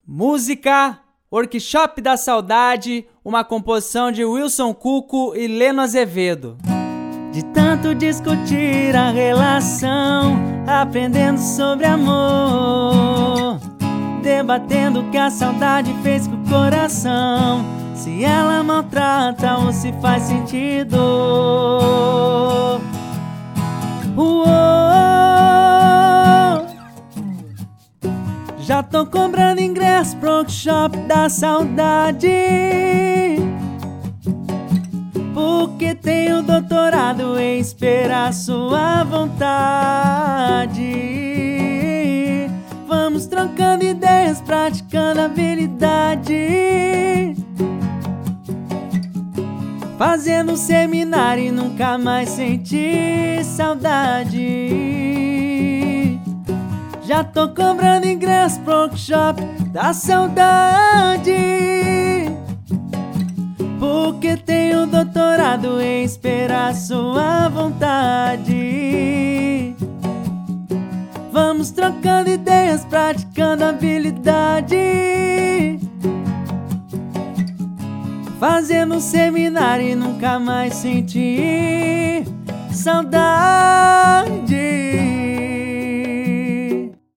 Música Workshop da Saudade, uma composição de Wilson Cuco e Leno Azevedo. De tanto discutir a relação, aprendendo sobre amor, debatendo o que a saudade fez com o coração, se ela maltrata ou se faz sentido. Já tô comprando ingresso pro workshop da saudade, porque tenho doutorado em esperar sua vontade. Vamos trocando ideias, praticando habilidade, fazendo um seminário e nunca mais sentir saudade. Já tô comprando ingresso pro workshop da saudade, porque tenho doutorado em esperar sua vontade. Vamos trocando ideias, praticando habilidade, fazendo um seminário e nunca mais sentir saudade.